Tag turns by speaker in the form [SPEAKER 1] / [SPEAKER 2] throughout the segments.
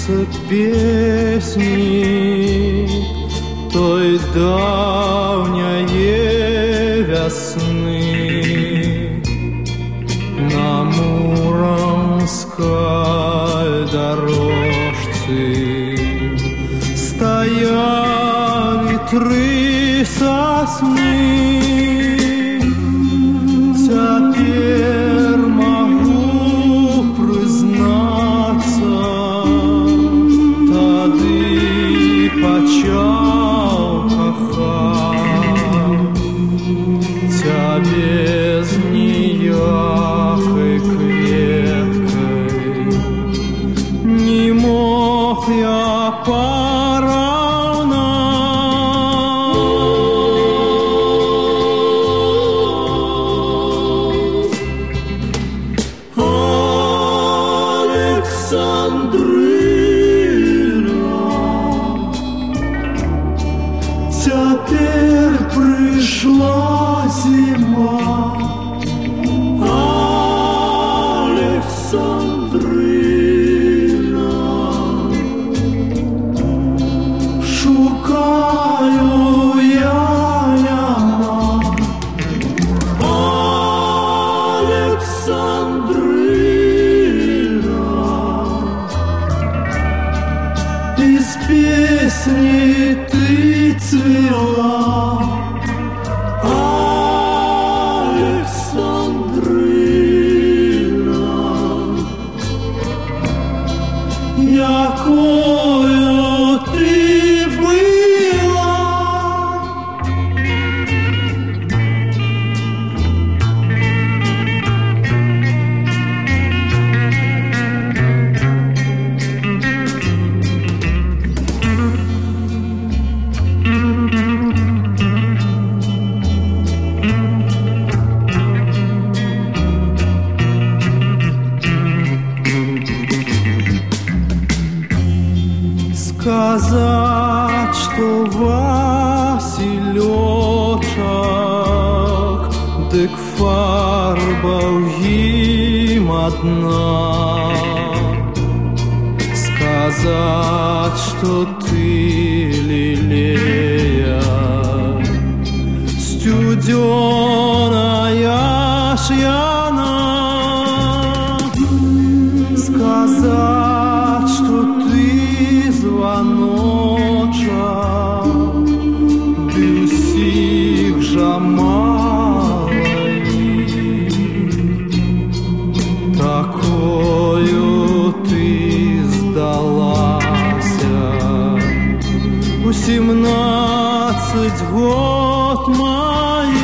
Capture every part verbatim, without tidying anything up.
[SPEAKER 1] сердце песни той давняей весны. На Муромской дорожце стояли три сосны. Теперь могу признаться, тады почал кохать тебе з ніякой кветкой. Не мог я поравнать. Теперь пришла зима, Александрина. Шукаю я яма, Александрина. Из песни ты цвела, Александрина. Якою ты была. Сказать, что Василёчек, дык фарба им одна. Сказать, что ты лилея, студеная шьяна. Сказать, что ты звоночек для всех жамалой. Такою ты сдалася у семнадцать год моих.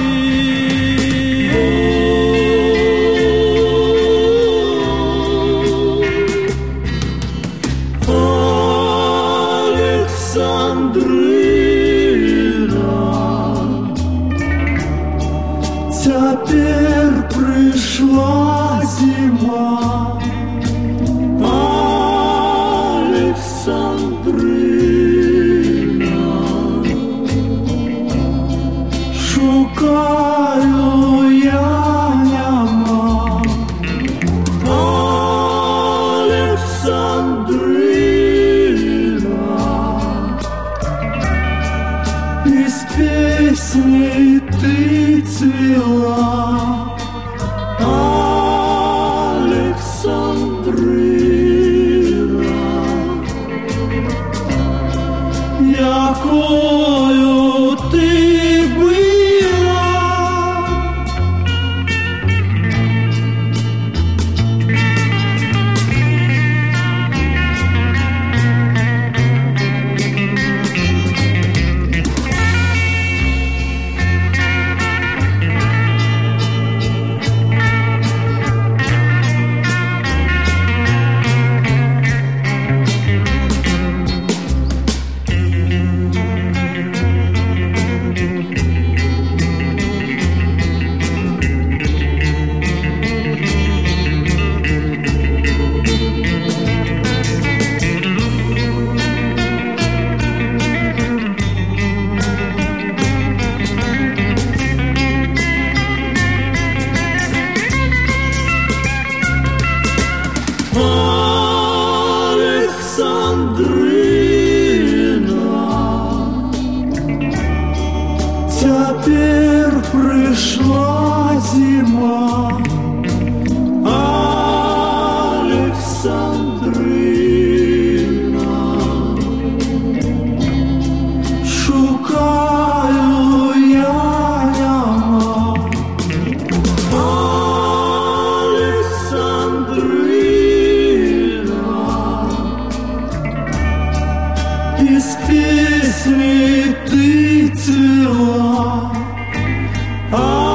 [SPEAKER 1] без песни ты цвела.